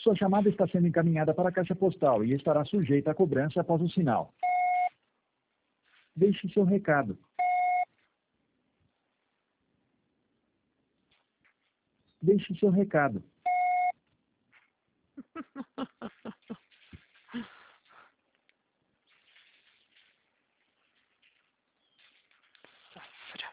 Sua chamada está sendo encaminhada para a caixa postal e estará sujeita a cobrança após o sinal. Deixe seu recado. Deixe seu recado.